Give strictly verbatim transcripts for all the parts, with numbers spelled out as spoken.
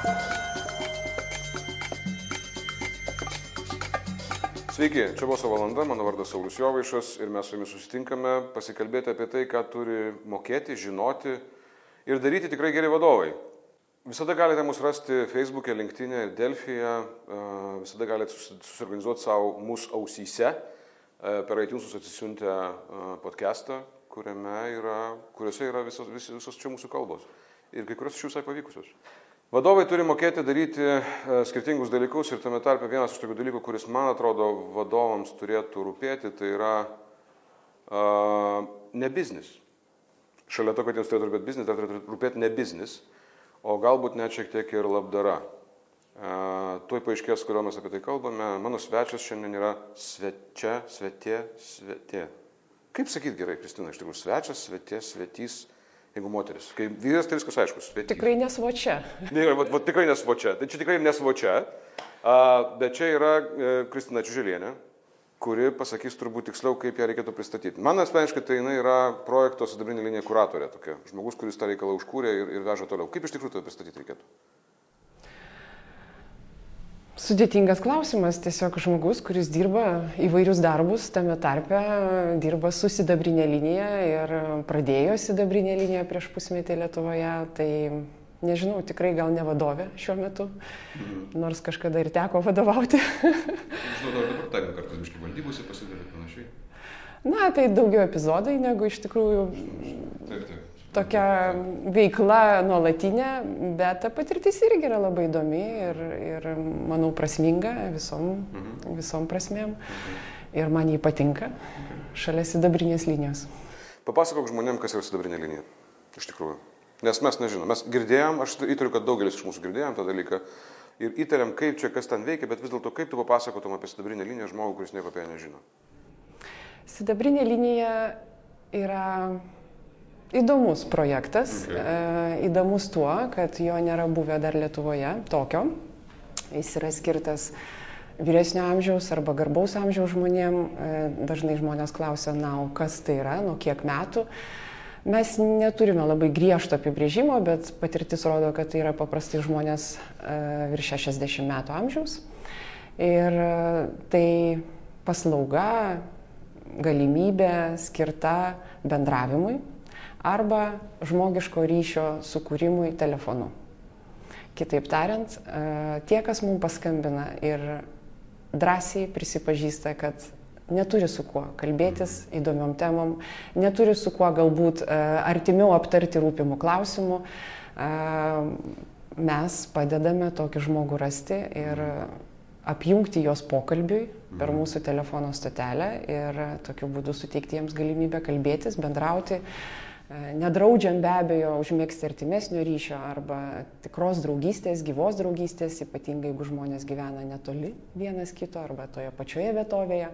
Sveiki, čia Boso valanda, mano vardas Saulius Jovaišas ir mes su jumis susitinkame pasikalbėti apie tai, ką turi mokėti, žinoti ir daryti tikrai geri vadovai. Visada galite mus rasti Facebook'e, LinkedIn'e ir Delfyje, visada galite susiorganizuoti savo mūsų ausyse, per iTunes atsisiuntę podcastą, kuriame yra, kuriuose yra visos, visos čia mūsų kalbos ir kai kurios iš jų visai pavykusios. Vadovai turi mokėti daryti skirtingus dalykus ir tame tarpe vienas iš tokių dalykų, kuris, man atrodo, vadovams turėtų rūpėti, tai yra uh, ne biznis. Šalia to, kad jiems turėtų rūpėti biznis, dar turėtų rūpėti ne biznis, o galbūt net šiek tiek ir labdara. Uh, tuoj paaiškės, kodėl mes apie tai kalbame. Mano svečias šiandien yra svečia, svetė, svetė. Kaip sakyti gerai, Kristina, iš tikrųjų, svečias, svetė, svetys. Jeigu moteris. Kai vyras, tai viskas aiškus. Svetys. Tikrai nesvočia. Ne, va, va, tikrai nesvočia. Tai čia tikrai nesvočia. A, bet čia yra e, Kristina Čiuželienė, kuri pasakys turbūt tiksliau, kaip ją reikėtų pristatyti. Man asmeniškai tai jinai yra projekto Sidabrinė linija kuratorė. Tokia. Žmogus, kuris tą reikalą užkūrė ir, ir veža toliau. Kaip iš tikrųjų tai pristatyti reikėtų? Sudėtingas klausimas. Tiesiog žmogus, kuris dirba įvairius darbus, tame tarpe dirba su Sidabrinė linija ir pradėjo Sidabrinė linija prieš pusmetį Lietuvoje. Tai nežinau, tikrai gal ne vadovė šiuo metu, mhm. nors kažkada ir teko vadovauti. Žinau, dar dabar taim kartais biškai valdybose pasidalė panašiai. Na, tai daugiau epizodai negu iš tikrųjų taip, taip. Tokia veikla nuolatinė, bet ta patirtis irgi yra labai įdomi ir, ir manau, prasminga visom, mhm. visom prasmėm. Mhm. Ir man jį patinka šalia Sidabrinės linijos. Papasakok žmonėm, kas yra Sidabrinė linija, iš tikrųjų. Nes mes nežinom, mes girdėjom, aš įtariu, kad daugelis iš mūsų girdėjom tą dalyką ir įtariam, kaip čia, kas ten veikia, bet vis dėlto kaip tu papasakotum apie Sidabrinę liniją žmogų, kuris nieko apie ją nežino. Sidabrinė linija yra įdomus projektas, okay. e, įdomus tuo, kad jo nėra buvę dar Lietuvoje tokio. Jis yra skirtas vyresnio amžiaus arba garbaus amžiaus žmonėm. E, dažnai žmonės klausia, na, o kas tai yra, nuo kiek metų. Mes neturime labai griežto apibrėžimo, bet patirtis rodo, kad tai yra paprastai žmonės e, virš šešiasdešimt metų amžiaus. Ir e, tai paslauga, galimybė skirta bendravimui arba žmogiško ryšio sukūrimui telefonu. Kitaip tariant, tie, kas mums paskambina ir drąsiai prisipažįsta, kad neturi su kuo kalbėtis įdomiom temom, neturi su kuo galbūt artimiau aptarti rūpimų klausimų, mes padedame tokį žmogų rasti ir apjungti jos pokalbiui per mūsų telefono stotelę ir tokiu būdu suteikti jiems galimybę kalbėtis, bendrauti, nedraudžiant be abejo užmėgsti artimesnio ryšio arba tikros draugystės, gyvos draugystės, ypatingai jeigu žmonės gyvena netoli vienas kito arba toje pačioje vietovėje.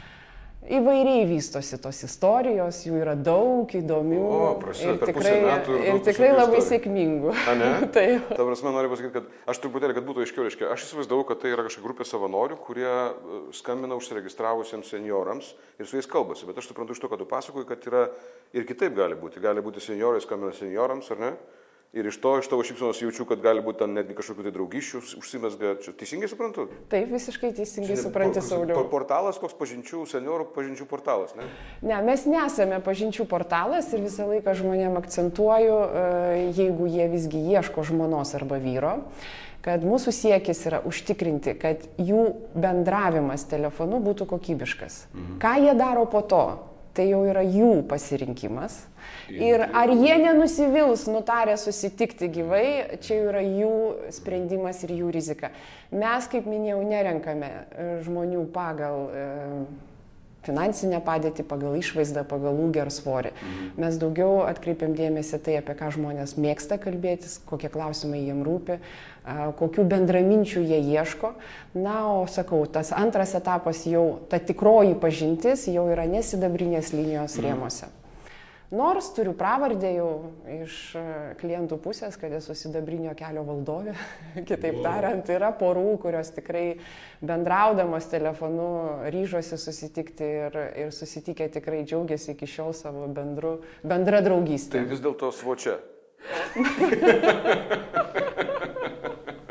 Įvairiai vystosi tos istorijos, jų yra daug įdomių o, ir tikrai, ir ir tikrai labai sėkmingų. A, ne? Taip. Ta prasme, noriu pasakyti, kad aš truputėlį, kad būtų aiškiau, reiškia, aš įsivaizdavau, kad tai yra kažkokia grupė savanorių, kurie skambina užsiregistravusiems seniorams ir su jais kalbasi. Bet aš suprantu iš to, kad tu pasakoji, kad yra ir kitaip gali būti. Gali būti seniorai skambina seniorams, ar ne? Ir iš to, iš tavo šypsenos jaučiu, kad gali būti ten netgi kažkokių tai draugysčių užsimezga. Čia teisingai suprantu? Taip, visiškai teisingai supranti, Sauliau. Portalas, koks pažinčių, seniorų pažinčių portalas, ne? Ne, mes nesame pažinčių portalas ir visą laiką žmonėm akcentuoju, jeigu jie visgi ieško žmonos arba vyro, kad mūsų siekis yra užtikrinti, kad jų bendravimas telefonu būtų kokybiškas. Mhm. Ką jie daro po to? Tai jau yra jų pasirinkimas. Ir ar jie nenusivils nutarę susitikti gyvai, čia jau yra jų sprendimas ir jų rizika. Mes, kaip minėjau, nerenkame žmonių pagal e, finansinę padėtį, pagal išvaizdą, pagal ūgį ar svorį. Mhm. Mes daugiau atkreipiam dėmesį tai, apie ką žmonės mėgsta kalbėtis, kokie klausimai jiem rūpi, kokių bendraminčių jie ieško. Na, o sakau, tas antras etapas jau, ta tikroji pažintis jau yra ne Sidabrinės linijos rėmose. Mm. Nors turiu pravardę jau iš klientų pusės, kad esu Sidabrinio kelio valdovė. Kitaip tariant, yra porų, kurios tikrai bendraudamos telefonu ryžosi susitikti ir, ir susitikę tikrai džiaugiasi iki šiol savo bendru, bendra draugystė. Tai vis dėlto svočia.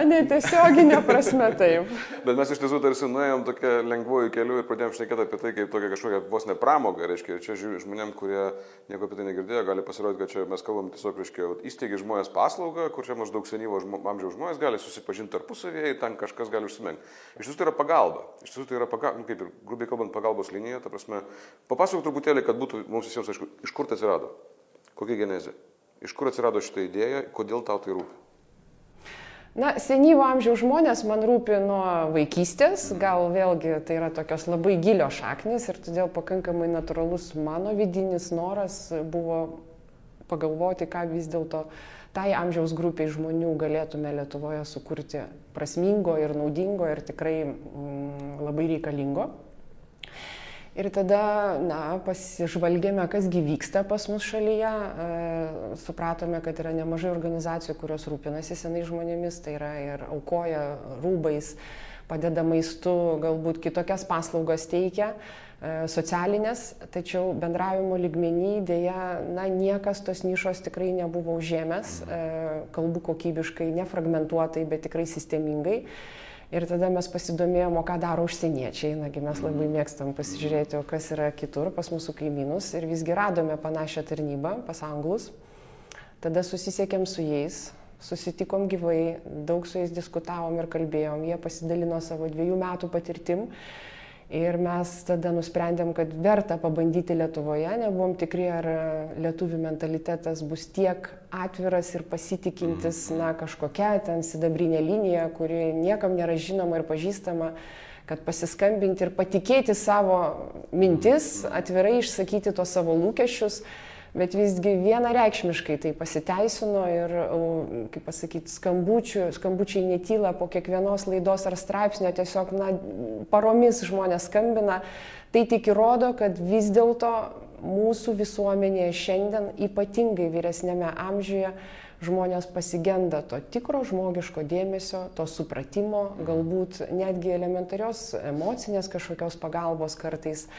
netiesioginė prasme taip. Bet mes iš tiesų tarsi nuėjom tokia lengvojų kelių ir pradėjom šnekėti apie tai, kaip tokia kažkokia vos ne pramoga, reiškia, ir čia žiūrėjau žmonėm, kurie nieko apie tai negirdėjo, gali pasirodyti, kad čia mes kalbam tiesiog, reiškia, įsteigi žmonės paslaugą, kur čia maždaug senyvo amžiaus žmonės gali susipažinti tarpusavėje, ten kažkas gali užsimenti. Iš tiesų tai yra pagalba, iš tiesų tai yra pagalba, nu, kaip ir grubiai kalbant, pagalbos linija, ta prasme, papasakok truputėlį, kad būtų mums visiems aišku, iš kur tai atsirado, kokia genezė, iš kur atsirado šitą idėją, kodėl tau tai rūpi. Na, senyvo amžiaus žmonės man rūpi nuo vaikystės, gal vėlgi tai yra tokios labai gilios šaknis ir todėl pakankamai natūralus mano vidinis noras buvo pagalvoti, ką vis dėlto tai amžiaus grupiai žmonių galėtume Lietuvoje sukurti prasmingo ir naudingo ir tikrai mm, labai reikalingo. Ir tada, na, pasižvalgėme, kasgi vyksta pas mus šalyje, e, supratome, kad yra nemažai organizacijų, kurios rūpinasi senais žmonėmis, tai yra ir aukoja rūbais, padeda maistu, galbūt kitokias paslaugas teikia, e, socialinės, tačiau bendravimo lygmenį dėja, na, niekas tos nišos tikrai nebuvo užėmęs, e, kalbu kokybiškai, nefragmentuotai, bet tikrai sistemingai. Ir tada mes pasidomėjom, o ką daro užsieniečiai, nagi mes labai mėgstam pasižiūrėti, o kas yra kitur pas mūsų kaimynus ir visgi radome panašią tarnybą pas anglus. Tada susisiekėm su jais, susitikom gyvai, daug su jais diskutavom ir kalbėjom, jie pasidalino savo dviejų metų patirtim ir mes tada nusprendėm, kad verta pabandyti Lietuvoje, nebuvom tikri, ar lietuvių mentalitetas bus tiek atviras ir pasitikintis, na, kažkokia ten sidabrinė linija, kuri niekam nėra žinoma ir pažįstama, kad pasiskambinti ir patikėti savo mintis, atvirai išsakyti tos savo lūkesčius, bet visgi vienareikšmiškai tai pasiteisino ir, kaip pasakyti, skambučių, skambučiai netyla po kiekvienos laidos ar straipsnio, tiesiog, na, paromis žmonės skambina. Tai tik įrodo, kad vis dėlto mūsų visuomenėje šiandien, ypatingai vyresnėme amžiuje, žmonės pasigenda to tikro žmogiško dėmesio, to supratimo, galbūt netgi elementarios emocinės kažkokios pagalbos kartais.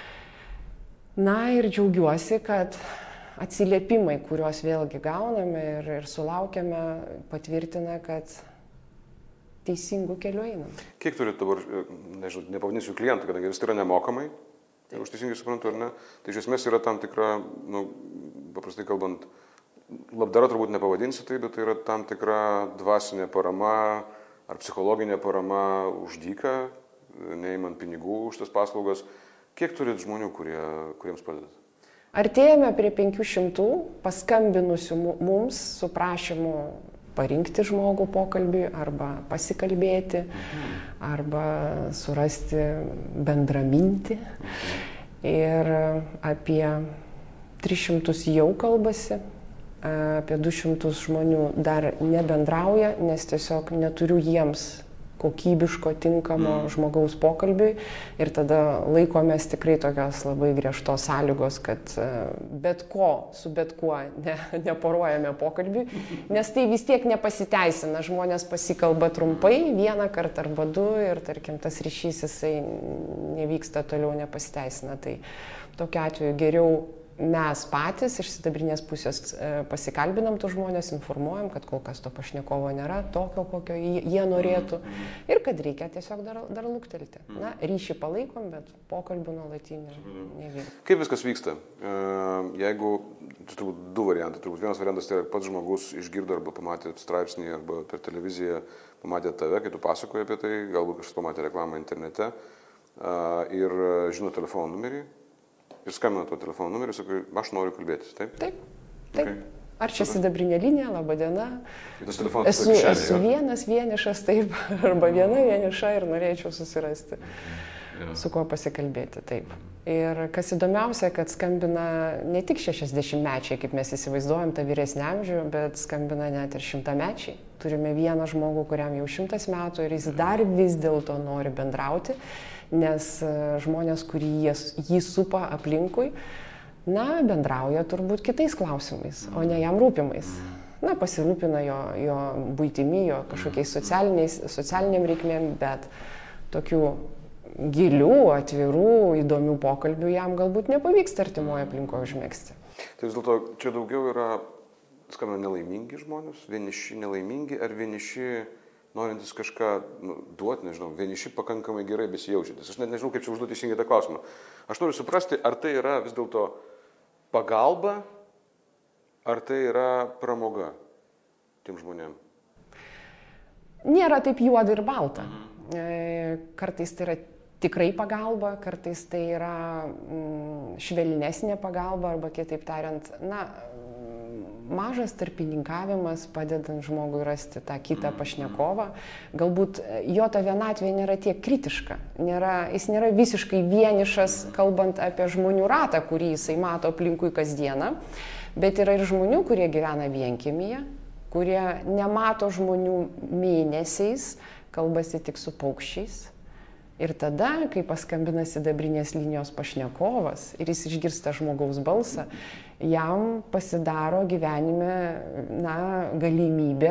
Na ir džiaugiuosi, kad atsiliepimai, kuriuos vėlgi gauname ir, ir sulaukiame, patvirtina, kad teisingų kelių einam. Kiek turit dabar, nežinau, nepavadinsiu klientų, kadangi vis tai yra nemokamai, tai už teisingai suprantu, ar ne? Tai iš esmės yra tam tikra, nu, paprastai kalbant, labdara turbūt nepavadinsi tai, bet tai yra tam tikra dvasinė parama ar psichologinė parama už dyką, neimant pinigų už tas paslaugas. Kiek turit žmonių, kurie, kuriems padedat? Artėjame prie penkių šimtų paskambinusių mums su prašymu parinkti žmogų pokalbiui arba pasikalbėti, arba surasti bendramintį. Ir apie tris šimtus jau kalbasi, apie du šimtus žmonių dar nebendrauja, nes tiesiog neturiu jiems kokybiško, tinkamo mm. žmogaus pokalbiui ir tada laikomės tikrai tokios labai griežtos sąlygos, kad bet ko su bet kuo ne, neporuojame pokalbiui, nes tai vis tiek nepasiteisina, žmonės pasikalba trumpai, vieną kartą arba du ir tarkim tas ryšys jisai nevyksta toliau, nepasiteisina, tai tokiu atveju geriau mes patys iš sidabrinės pusės pasikalbinam tų žmonės, informuojam, kad kol kas to pašnekovo nėra, tokio, kokio jie norėtų ir kad reikia tiesiog dar, dar luktelti. Na, ryšį palaikom, bet pokalbių nuolatinį nevyksta. Kaip viskas vyksta? Jeigu, tai turbūt du variantai, turbūt vienas variantas tai yra pats žmogus išgirdo arba pamatė straipsnį arba per televiziją pamatė tave, kai tu pasakoji apie tai, galbūt kažkas pamatė reklamą internete ir žino telefono numerį. Ir skambina to telefono numerį, sakai, aš noriu kalbėtis, taip? Taip, taip. Okay. Ar čia sidabrinė linija, laba diena. Esu, esu vienas vienišas, taip, arba viena vieniša ir norėčiau susirasti, ja. Su kuo pasikalbėti, taip. Ir kas įdomiausia, kad skambina ne tik šešiasdešimtmečiai, kaip mes įsivaizduojam tą vyresnį amžių, bet skambina net ir šimtamečiai. Turime vieną žmogų, kuriam jau šimtas metų ir jis dar vis dėlto nori bendrauti. Nes žmonės, kurie jį supa aplinkui, na, bendrauja turbūt kitais klausimais, o ne jam rūpimais. Na, pasirūpina jo, jo buitimi, jo kažkokiais socialiniam reikmėm, bet tokių gilių, atvirų, įdomių pokalbių jam galbūt nepavyks artimoje aplinkoje užmegzti. Tai vis dėlto čia daugiau yra, skambina nelaimingi žmonės, vieniši nelaimingi ar vieniši norintis kažką nu, duoti, nežinau, vieniši pakankamai gerai besijaučiantis. Aš net nežinau, kaip čia užduoti teisingai tą klausimą. Aš noriu suprasti, ar tai yra vis dėlto pagalba, ar tai yra pramoga tiem žmonėm. Nėra taip juoda ir balta. Mhm. Kartais tai yra tikrai pagalba, kartais tai yra mm, švelnesnė pagalba, arba kitaip tariant, na, mažas tarpininkavimas padedant žmogui rasti tą kitą pašnekovą. Galbūt jo ta vienatvė nėra tiek kritiška, nėra, jis nėra visiškai vienišas, kalbant apie žmonių ratą, kurį jisai mato aplinkui kasdieną, bet yra ir žmonių, kurie gyvena vienkiemyje, kurie nemato žmonių mėnesiais, kalbasi tik su paukščiais. Ir tada, kai paskambina sidabrinės linijos pašnekovas ir jis išgirsta žmogaus balsą, jam pasidaro gyvenime, na, galimybė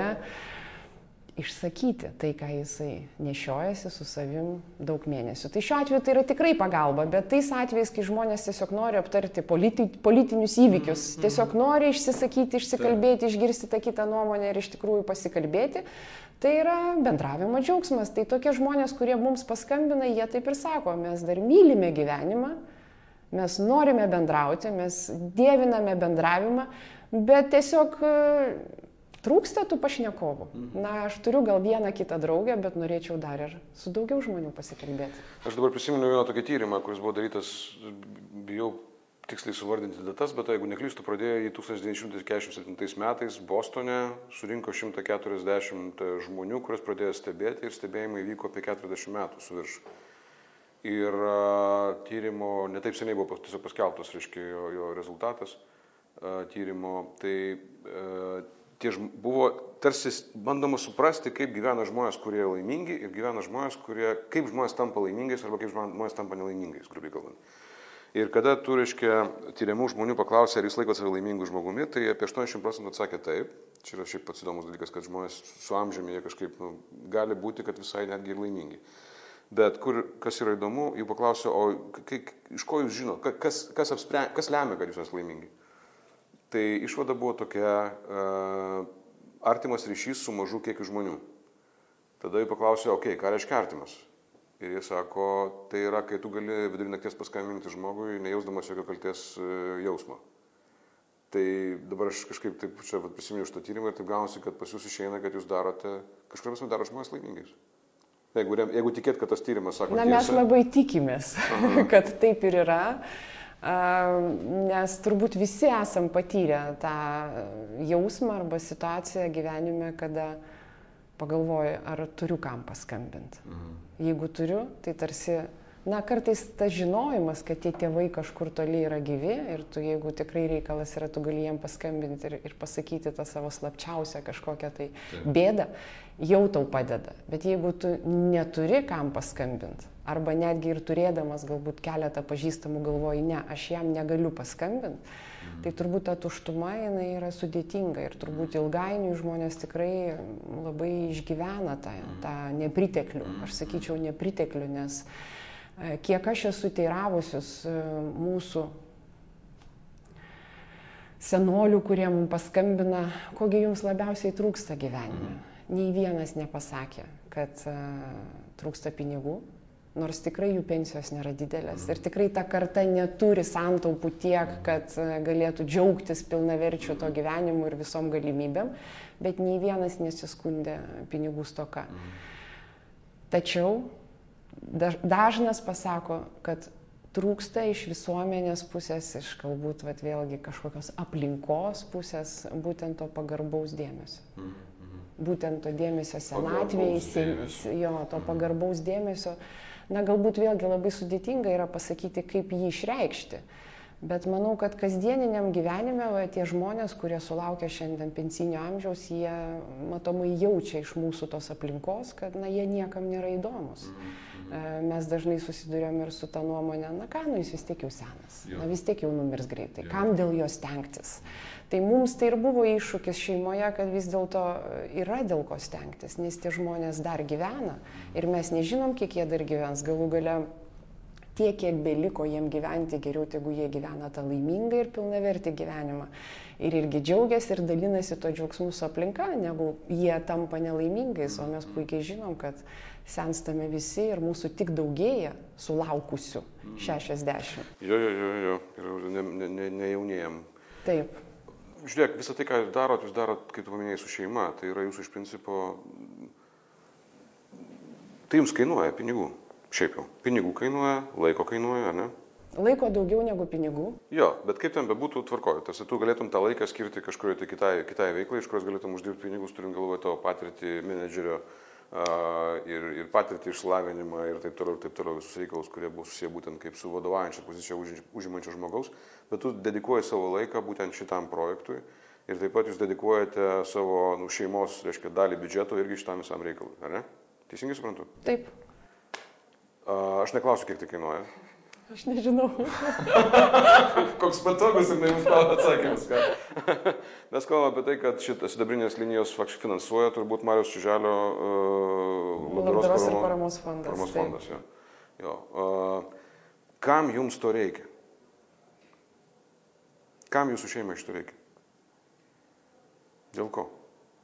išsakyti tai, ką jisai nešiojasi su savim daug mėnesių. Tai šiuo atveju tai yra tikrai pagalba, bet tais atvejais, kai žmonės tiesiog nori aptarti politi politinius įvykius, tiesiog nori išsisakyti, išsikalbėti, išgirsti tą kitą nuomonę ir iš tikrųjų pasikalbėti, tai yra bendravimo džiaugsmas. Tai tokie žmonės, kurie mums paskambina, jie taip ir sako, mes dar mylime gyvenimą, mes norime bendrauti, mes dieviname bendravimą, bet tiesiog trūksta tų pašnekovų. Na, aš turiu gal vieną kitą draugę, bet norėčiau dar ir su daugiau žmonių pasikalbėti. Aš dabar prisimenu vieną tokį tyrimą, kuris buvo darytas, bijau tiksliai suvardinti datas, bet jeigu neklystu, pradėjo jį tūkstantis devyni šimtai keturiasdešimt septintais metais Bostone, surinko šimtą keturiasdešimt žmonių, kurios pradėjo stebėti ir stebėjimai vyko apie keturiasdešimt metų su virš. Ir uh, tyrimo, netaip seniai buvo tiesiog paskelbtas, reiškia, jo, jo rezultatas uh, tyrimo, tai uh, Tie buvo tarsi bandoma suprasti, kaip gyvena žmonės, kurie laimingi ir gyvena žmonės, kurie, kaip žmonės tampa laimingais arba kaip žmonės tampa nelaimingais, grubiai kalbant. Ir kada tu, reiškia, tyriamų žmonių paklausė, ar jis laiko save laimingų žmogumi, tai apie aštuoniasdešimt procentų atsakė taip. Čia yra šiaip pats įdomus dalykas, kad žmonės su amžiumi jie kažkaip, nu, gali būti, kad visai netgi ir laimingi. Bet kur, kas yra įdomu, jų paklausė, o kai, iš ko jūs žinot, kas, kas, apspre, kas lemia, kad jūs esate laimingi? Tai išvada buvo tokia, uh, artimas ryšys su mažu kiekiu žmonių. Tada jų paklausė, okei, okay, ką reiškia artimas? Ir jie sako, tai yra, kai tu gali vidurį nakties paskambinti žmogui, nejausdamas jokio kaltės uh, jausmo. Tai dabar aš kažkaip taip čia prisiminiau šitą tyrimą ir taip gaunasi, kad pas jūs išeina, kad jūs darote, kažkuria prasme daro žmonės laimingais. Jeigu, jeigu tikėt, kad tas tyrimas sako tiesą. Na, mes labai tikimės, kad taip ir yra. Nes turbūt visi esam patyrę tą jausmą arba situaciją gyvenime, kada pagalvoju, ar turiu kam paskambinti. Mhm. Jeigu turiu, tai tarsi, na, kartais tas žinojimas, kad tie tėvai kažkur toli yra gyvi ir tu, jeigu tikrai reikalas yra, tu gali jiem paskambinti ir, ir pasakyti tą savo slapčiausią kažkokią tai bėdą, jau tau padeda. Bet jeigu tu neturi kam paskambinti, arba netgi ir turėdamas galbūt keletą pažįstamų galvoji, ne, aš jam negaliu paskambinti, mhm. tai turbūt ta tuštuma jinai yra sudėtinga ir turbūt ilgainiui žmonės tikrai labai išgyvena tą, tą nepriteklių, aš sakyčiau nepriteklių, nes kiek aš esu teiravusius mūsų senolių, kurie mums paskambina, kogi jums labiausiai trūksta gyvenime. Nei vienas nepasakė, kad uh, trūksta pinigų. Nors tikrai jų pensijos nėra didelės ir tikrai ta karta neturi santaupų tiek, kad galėtų džiaugtis pilnaverčiu to gyvenimu ir visom galimybėm, bet nei vienas nesiskundė pinigų stoka. Tačiau dažnas pasako, kad trūksta iš visuomenės pusės, iš galbūt vat, vėlgi kažkokios aplinkos pusės, būtent to pagarbaus dėmesio. Būtent to dėmesio senatvėje, jo, to pagarbaus dėmesio. Na, galbūt vėlgi labai sudėtinga yra pasakyti, kaip jį išreikšti. Bet manau, kad kasdieniniam gyvenime va, tie žmonės, kurie sulaukia šiandien pensinio amžiaus, jie matomai jaučia iš mūsų tos aplinkos, kad na, jie niekam nėra įdomus. Mes dažnai susidurėm ir su ta nuomonė, na ką, nu jis vis tiek jau senas, na vis tiek jau numirs greitai, kam dėl jo stengtis. Tai mums tai ir buvo iššūkis šeimoje, kad vis dėlto yra dėl ko stengtis, nes tie žmonės dar gyvena ir mes nežinom, kiek jie dar gyvens. Galų gale tiek, kiek beliko jiem gyventi, geriau, jeigu jie gyvena tą laimingą ir pilnavertį gyvenimą. Ir irgi džiaugiasi ir dalinasi to džiaugsmu su aplinka, negu jie tampa nelaimingais, o mes puikiai žinom, kad senstame visi ir mūsų tik daugėja sulaukusių šešiasdešimt. Jo, jo, jo, jo. Ir ne, ne, ne, ne jaunėjam. Taip. Žiūrėk, visą tai, ką jūs darot, jūs darot, kaip tu paminėjai, su šeima. Tai yra jūsų iš principo... Tai jums kainuoja pinigų. Šiaip jau. Pinigų kainuoja, laiko kainuoja, ar ne? Laiko daugiau negu pinigų. Jo, bet kaip ten bebūtų tvarkoju. Tarsi tu galėtum tą laiką skirti kažkurioje tai kitai, kitai veiklai, iš kurios galėtum uždirbti pinigus, turim galvoje tavo patirtį menedžerio uh, ir, ir patirtį išsilavinimą ir taip toliau, ir taip toliau visus reikalus, kurie buvo susiję būtent kaip su vadovaujančia pozicija užimančio žmogaus. Bet tu dedikuoji savo laiką būtent šitam projektui ir taip pat jūs dedikuojate savo nu, šeimos, reiškia, dalį biudžeto irgi šitam visam reikalui, ar ne? Teisingai suprantu? Taip. Uh, aš neklausiu, kiek tai kainuoja. Aš nežinau. Koks patogus ir naivus atsakymas. Mes kalbame apie tai, kad šitas sidabrinės linijos finansuoja turbūt Mariaus Čiuželio uh, labdaros ir paramos fondas. Paramos fondas, jo. jo. Uh, kam jums to reikia? Kam jūsų šeimai šito reikia? Dėl ko?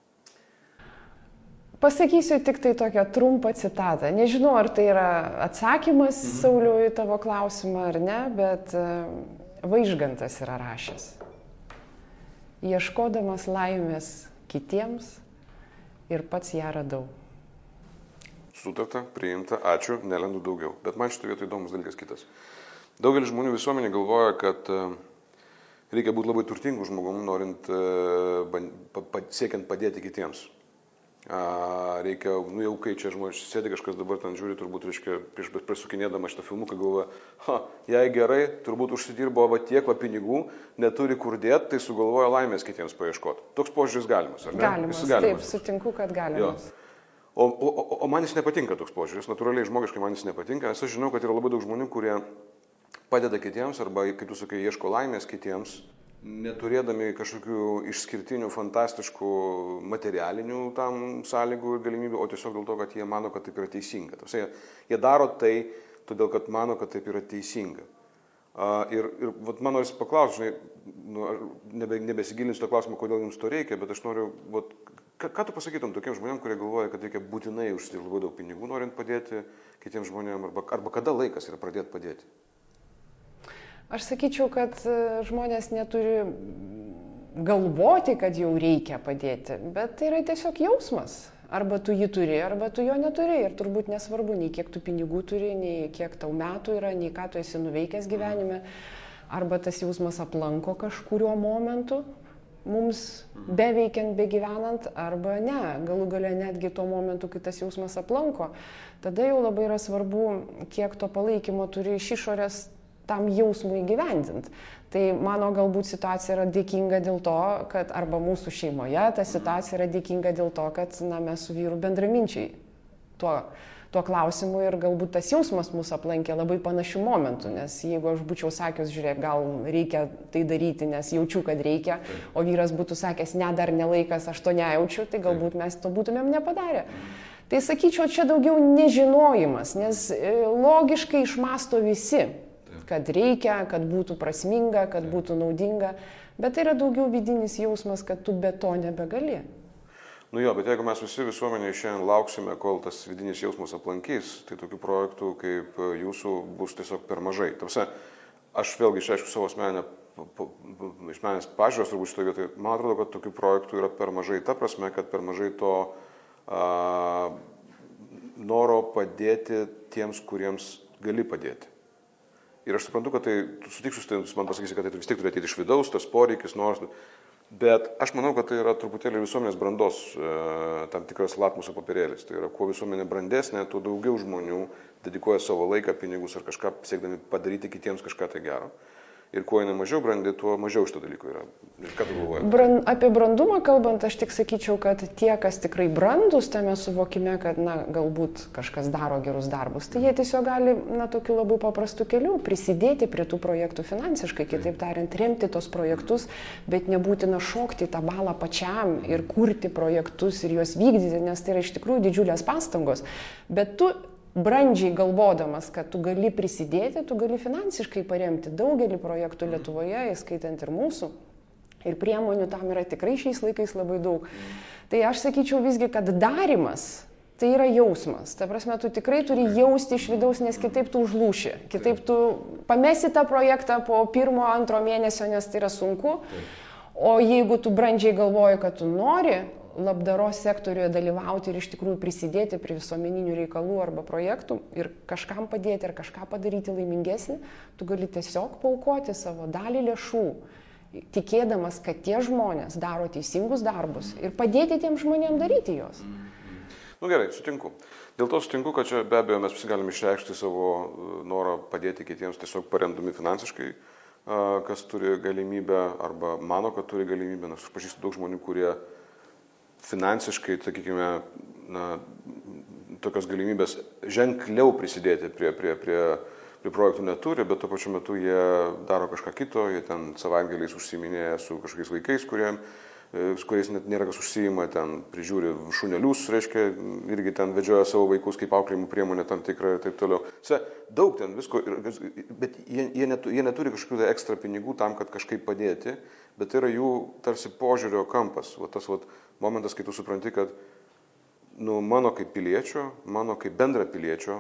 Pasakysiu tik tai tokią trumpą citatą. Nežinau, ar tai yra atsakymas, mhm. Sauliau, į tavo klausimą ar ne, bet Vaižgantas yra rašęs. Ieškodamas laimės kitiems ir pats ją radau. Sutarta, priimta, ačiū, nelendu daugiau. Bet man šitą vietą įdomus dalykas kitas. Daugelis žmonių visuomenė galvoja, kad reikia būti labai turtingų žmogum, norint siekiant padėti kitiems. A, reikia, nu jau kai čia žmonės sėdi kažkas dabar ten žiūri, turbūt, reiškia, prieš prisukinėdama šitą filmuką galvoja, ha, jei gerai, turbūt užsidirbo va tiek va pinigų, neturi kur dėti, tai sugalvoja laimės kitiems paieškoti. Toks požiūris galimas, ar ne? Galimas, galimas. Taip, sutinku, kad galimas. O, o, o man jis nepatinka toks požiūris, natūraliai žmogiškai man jis nepatinka, nes aš žinau, kad yra labai daug žmonių, kurie padeda kitiems arba, kaip tu sakai, ieško laimės kitiems, neturėdami kažkokių išskirtinių, fantastiškų materialinių tam sąlygų ir galimybių, o tiesiog dėl to, kad jie mano, kad taip yra teisinga. Tarsi, jie daro tai, todėl, kad mano, kad taip yra teisinga. Uh, ir ir vat, man noriu paklausti, žinai, nu, nebe, nebesigilinsiu to klausimą, kodėl jums to reikia, bet aš noriu, vat, ką, ką tu pasakytum tokiem žmonėm, kurie galvoja, kad reikia būtinai užsidirbti labai daug pinigų, norint padėti kitiems žmonėm, arba, arba kada laikas yra pradėti padėti? Aš sakyčiau, kad žmonės neturi galvoti, kad jau reikia padėti, bet tai yra tiesiog jausmas. Arba tu jį turi, arba tu jo neturi. Ir turbūt nesvarbu, nei kiek tu pinigų turi, nei kiek tau metų yra, nei ką tu esi nuveikęs gyvenime. Arba tas jausmas aplanko kažkurio momentu, mums beveikiant, begyvenant, arba ne. Galų gale netgi tuo momentu, kai tas jausmas aplanko. Tada jau labai yra svarbu, kiek to palaikymo turi iš išorės tam jausmui įgyvendint. Tai mano galbūt situacija yra dėkinga dėl to, kad arba mūsų šeimoje ta situacija yra dėkinga dėl to, kad na, mes su vyru bendraminčiai tuo, tuo klausimu ir galbūt tas jausmas mūsų aplankė labai panašių momentų, nes jeigu aš būčiau sakęs, žiūrėk, gal reikia tai daryti, nes jaučiu, kad reikia, o vyras būtų sakęs, ne, dar nelaikas, aš to nejaučiu, tai galbūt mes to būtumėm nepadarę. Tai sakyčiau, čia daugiau nežinojimas, nes logiškai išmasto visi, kad reikia, kad būtų prasminga, kad būtų naudinga, bet tai yra daugiau vidinis jausmas, kad tu be to nebegali. Nu jo, bet jeigu mes visi visuomenėje šiandien lauksime, kol tas vidinis jausmas aplankys, tai tokių projektų kaip jūsų bus tiesiog per mažai. Tarsi, aš vėlgi išreiškiu savo asmeninę, iš manęs pažiūros turbūt šitoje vietoje, man atrodo, kad tokių projektų yra per mažai, ta prasme, kad per mažai to a, noro padėti tiems, kuriems gali padėti. Ir aš suprantu, kad tai, tu sutiksiu, tai man pasakysi, kad tai vis tiek turi ateiti iš vidaus, tas poreikis, nors, bet aš manau, kad tai yra truputėlį visuomenės brandos e, tam tikras lakmuso papirėlis. Tai yra, kuo visuomenė brandesnė, tuo daugiau žmonių dedikuoja savo laiką, pinigus ar kažką siekdami padaryti kitiems kažką tai gero. Ir kuo jinai mažiau brandi, tuo mažiau šito dalyko yra. Ką tu galvoji? Brand, apie brandumą kalbant, aš tik sakyčiau, kad tie, kas tikrai brandus tame suvokime, kad, na, galbūt kažkas daro gerus darbus, tai jie tiesiog gali, na, tokiu labai paprastu keliu prisidėti prie tų projektų finansiškai, kitaip tariant, remti tos projektus, bet nebūtina šokti tą balą pačiam ir kurti projektus ir juos vykdyti, nes tai yra iš tikrųjų didžiulės pastangos. Bet tu brandžiai galvodamas, kad tu gali prisidėti, tu gali finansiškai paremti daugelį projektų Lietuvoje, įskaitant ir mūsų. Ir priemonių tam yra tikrai šiais laikais labai daug. Tai aš sakyčiau visgi, kad darimas tai yra jausmas. Ta prasme, tu tikrai turi jausti iš vidaus, nes kitaip tu užlūši. Kitaip tu pamesi tą projektą po pirmo, antro mėnesio, nes tai yra sunku. O jeigu tu brandžiai galvoji, kad tu nori labdaros sektoriuje dalyvauti ir iš tikrųjų prisidėti prie visuomeninių reikalų arba projektų ir kažkam padėti ar kažką padaryti laimingesnį, tu gali tiesiog paaukoti savo dalį lėšų, tikėdamas, kad tie žmonės daro teisingus darbus ir padėti tiem žmonėm daryti juos. Nu gerai, sutinku. Dėl to sutinku, kad čia be abejo mes visi galime išreikšti savo norą padėti kitiems tiesiog paremdami finansiškai, kas turi galimybę arba mano, kad turi galimybę, nes aš pažįstu daug žmonių, kurie finansiškai, sakykime, na, tokios galimybės ženkliau prisidėti prie, prie, prie, prie projektų neturi, bet tuo pačiu metu jie daro kažką kito, jie ten savaitgaliais užsiiminėja su kažkokiais vaikais, kurie su kuriais net nėra kas užsiima, ten prižiūri šunelius, reiškia, irgi ten vedžioja savo vaikus kaip auklėjimų priemonė tam tikrą ir taip toliau. Se, daug ten visko, bet jie, jie, neturi, jie neturi kažkokių ekstra pinigų tam, kad kažkaip padėti, bet tai yra jų tarsi požiūrio kampas. Va tas va, momentas, kai tu supranti, kad nu, mano kaip piliečio, mano kaip bendra piliečio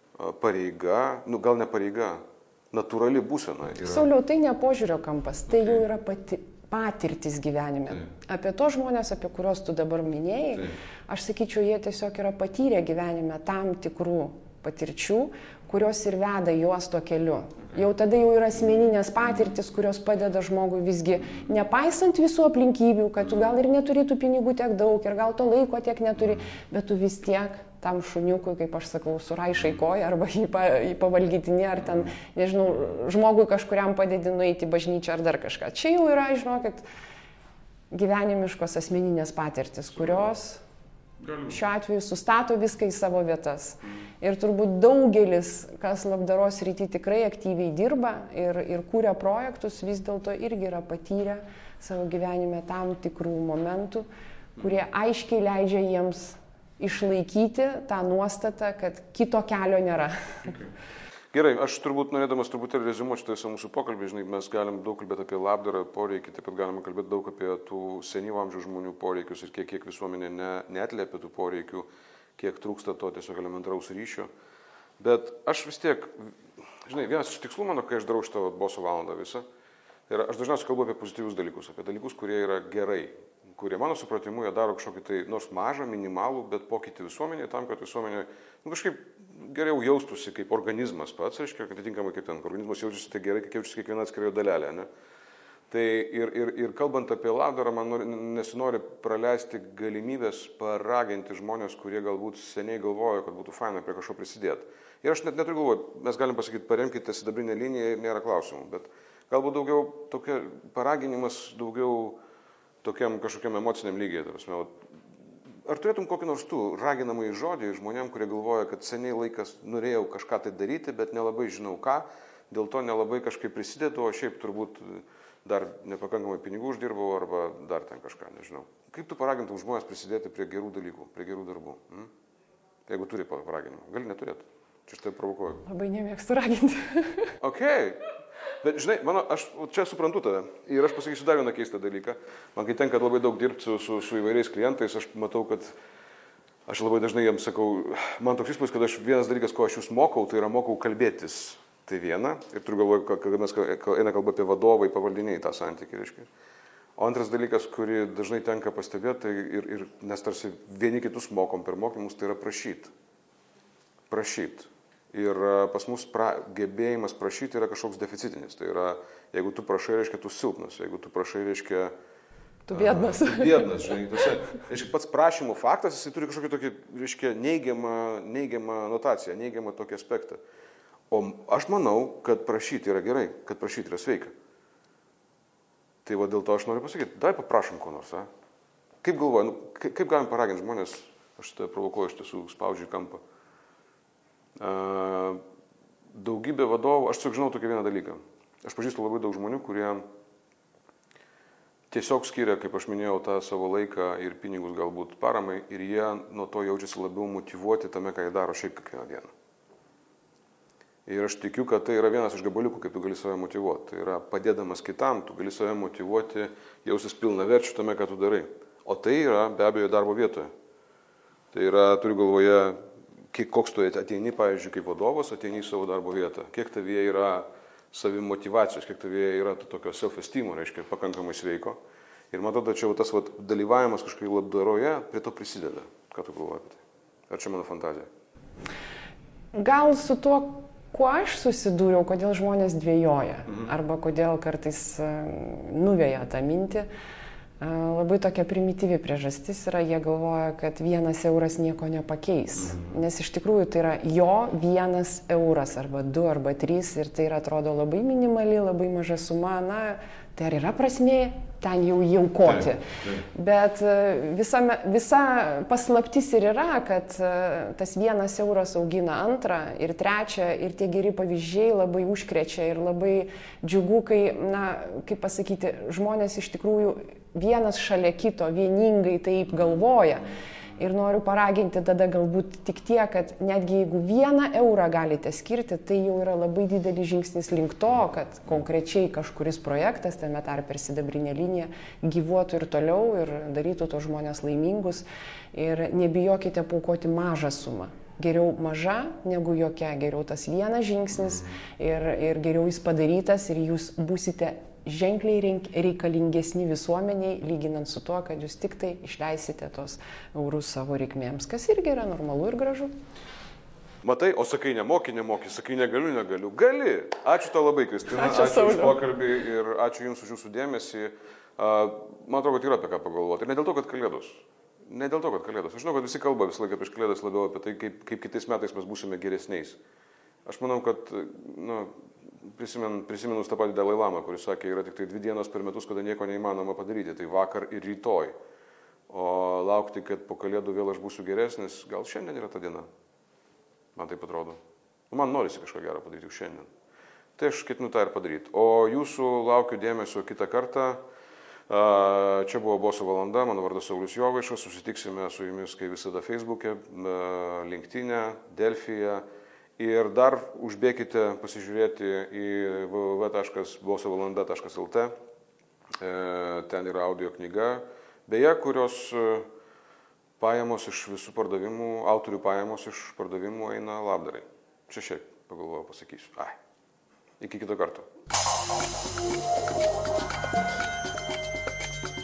pareiga, nu gal ne pareiga, natūrali būsena. Yra... Sauliau, tai ne požiūrio kampas, tai jau yra pati... patirtis gyvenime. Taip. Apie tos žmonės, apie kuriuos tu dabar minėjai, Taip. Aš sakyčiau, jie tiesiog yra patyrę gyvenime tam tikrų patirčių, kurios ir veda juos to keliu. Jau tada jau yra asmeninės patirtis, kurios padeda žmogui visgi, nepaisant visų aplinkybių, kad tu gal ir neturi tų pinigų tiek daug ir gal to laiko tiek neturi, bet tu vis tiek tam šuniukui, kaip aš sakau, suraišai koją arba jį, pa, jį pavalgytinį, ar ten, nežinau, žmogui kažkuriam padedi nueiti į bažnyčią ar dar kažką. Čia jau yra, žinokit, gyvenimiškos asmeninės patirtis, kurios šiuo atveju sustato viską į savo vietas. Ir turbūt daugelis, kas labdaros rytį tikrai aktyviai dirba ir, ir kūrė projektus, vis dėlto irgi yra patyrę savo gyvenime tam tikrų momentų, kurie aiškiai leidžia jiems išlaikyti tą nuostatą, kad kito kelio nėra. Okay. Gerai, aš turbūt norėdamas truputėlį reziumuoti šitą visą mūsų pokalbį, žinai, mes galim daug kalbėti apie labdarą poreikį, taip pat galime kalbėti daug apie tų senyvo amžiaus žmonių poreikius ir kiek, kiek visuomenė ne, neatliepia tų poreikių, kiek trūksta to tiesiog elementaraus ryšio. Bet aš vis tiek, žinai, vienas iš tikslų mano, kai aš darau šitą boso valandą visą, tai yra, aš dažniausiai kalbu apie pozityvius dalykus, apie dalykus, kurie yra gerai, kurie mano supratimu jie daro kažkokį tai nors mažą, minimalų, bet pokytį visuomenėje tam, kad visuomenė nu, kažkaip geriau jaustųsi kaip organizmas pats, reiškia, kad atitinkamai kaip ten organizmas jaučiasi tai gerai, kaip jaučiasi kiekviena atskirojo dalelė. Ne? Tai ir, ir, ir kalbant apie labdarą, man nori, nesinori praleisti galimybės paraginti žmonės, kurie galbūt seniai galvojo, kad būtų faina prie kažko prisidėti. Ir aš net neturiu galvoju, mes galim pasakyti, paremkite sidabrinę liniją ir nėra klausimų, bet galbūt daugiau tokia paraginimas, daugiau tokiam kažkokiam emociniam lygiai. Ar turėtum kokį nors tų raginamąjį žodį žmonėm, kurie galvoja, kad seniai laikas norėjau kažką tai daryti, bet nelabai žinau ką, dėl to nelabai kažkaip prisidėtų, o šiaip turbūt dar nepakankamai pinigų uždirbau arba dar ten kažką, nežinau. Kaip tu paragintum žmonės prisidėti prie gerų dalykų, prie gerų darbų? Hm? Jeigu turi paraginimą, gali neturėti. Čia štai provokuoju. Labai nemėgstu raginti. Okay. Bet, žinai, mano, aš čia suprantu tave ir aš pasakysiu dar vieną keistą dalyką. Man kai tenka labai daug dirbti su, su, su įvairiais klientais, aš matau, kad aš labai dažnai jiems sakau, man toks įspūdis, kad aš vienas dalykas, ko aš jūs mokau, tai yra mokau kalbėtis. Tai viena, ir turiu galvoje, kad mes eina kalba apie vadovai, pavaldiniai tą santykį, reiškia. O antras dalykas, kurį dažnai tenka pastebėti, tai ir, ir nes tarsi vieni kitus mokom per mokymus, tai yra prašyti. Prašyti. Ir pas mus pra, gebėjimas prašyti yra kažkoks deficitinis. Tai yra, jeigu tu prašai, reiškia, tu silpnas. Jeigu tu prašai, reiškia... Tu biednas. Uh, tu biednas, žinai. Tuose, reiškia, pats prašymų faktas, jisai turi kažkokį tokį, reiškia, neigiamą, neigiamą notaciją, neigiamą tokį aspektą. O aš manau, kad prašyti yra gerai, kad prašyti yra sveika. Tai va dėl to aš noriu pasakyti, dai paprašom ko nors, a? Kaip galvoju, nu, kaip, kaip galim paraginti žmonės, aš tai provokuoju, iš tiesų spaudžiu į kampą. Uh, daugybė vadovų, aš tiesiog žinau tokį vieną dalyką. Aš pažįstu labai daug žmonių, kurie tiesiog skiria, kaip aš minėjau, tą savo laiką ir pinigus galbūt paramai ir jie nuo to jaučiasi labiau motyvuoti tame, ką jie daro šiaip kiekvieną dieną. Ir aš tikiu, kad tai yra vienas iš gabaliukų, kaip tu gali save motyvuoti. Tai yra padėdamas kitam, tu gali save motyvuoti, jausis pilnaverčiu tame, ką tu darai. O tai yra be abejo darbo vietoje. Tai yra, turiu galvoje, kiek, koks tu ateini, pavyzdžiui, kaip vadovas, ateini į savo darbo vietą. Kiek tavyje yra savimotyvacijos, kiek tavyje yra tokio self-esteemo, reiškia, pakankamai sveiko. Ir man atrodo, čia tas vat, dalyvavimas kažkaip labdaroje prie to prisideda. Ką tu galvoji apie tai? Ar čia mano fantazija? Gal su tuo, kuo aš susidūriau, kodėl žmonės dvėjoja, mhm. arba kodėl kartais nuveja tą mintį, labai tokia primityvi priežastis yra, jie galvoja, kad vienas euras nieko nepakeis. Mhm. Nes iš tikrųjų tai yra jo vienas euras, arba du, arba trys, ir tai yra, atrodo labai minimali, labai maža suma, na, tai ar yra prasmė ten jau jaukoti. Taip, taip. Bet visa, visa paslaptis ir yra, kad tas vienas euras augina antrą ir trečią, ir tie geri pavyzdžiai labai užkrečia ir labai džiugu, kai, na, kaip pasakyti, žmonės iš tikrųjų vienas šalia kito vieningai taip galvoja. Ir noriu paraginti tada galbūt tik tiek, kad netgi jeigu vieną eurą galite skirti, tai jau yra labai didelis žingsnis link to, kad konkrečiai kažkuris projektas, tame tarpe ir sidabrinė linija, gyvuotų ir toliau ir darytų tos žmonės laimingus. Ir nebijokite paaukoti mažą sumą. Geriau maža negu jokia, geriau tas vienas žingsnis ir, ir geriau jis padarytas ir jūs būsite ženkliai reikalingesni visuomeniai, lyginant su tuo, kad jūs tik tai išleisite tos eurus savo reikmėms, kas irgi yra normalu ir gražu. Matai, o sakai nemoki, nemoki, sakai negaliu, negaliu. Gali. Ačiū tau labai, Kristina. Ačiū, ačiū už pokalbį ir ačiū Jums už Jūsų dėmesį. Man atrodo, kad yra apie ką pagalvoti. Ir ne dėl to, kad kalėdos. Ne dėl to, kad kalėdos. Aš žinau, kad visi kalba visą laiką prieš kalėdas labiau apie tai, kaip, kaip kitais metais mes būsime geresniais. Aš manau, kad, nu, Prisimen, prisiminus tą patį Dalai Lamą, kuris sakė, yra tik tai dvi dienos per metus, kada nieko neįmanoma padaryti, tai vakar ir rytoj. O laukti, kad po kalėdų vėl aš būsiu geresnis, gal šiandien yra ta diena. Man taip atrodo. Man norisi kažką gero padaryti jau šiandien. Tai aš ketinu tą ir padaryti. O jūsų laukiu dėmesio kitą kartą. Čia buvo Boso valanda, mano vardas Saulius Jovaišas, susitiksime su jumis, kaip visada, Facebook'e, LinkedIn'e, Delfyje. Ir dar užbėkite pasižiūrėti į w w w taškas bosovalanda taškas l t. Ten yra audio knyga, beje, kurios pajamos iš visų pardavimų, autorių pajamos iš pardavimų eina labdarai. Čia šiaip pagalvojau pasakysiu. Ai. Iki kito karto.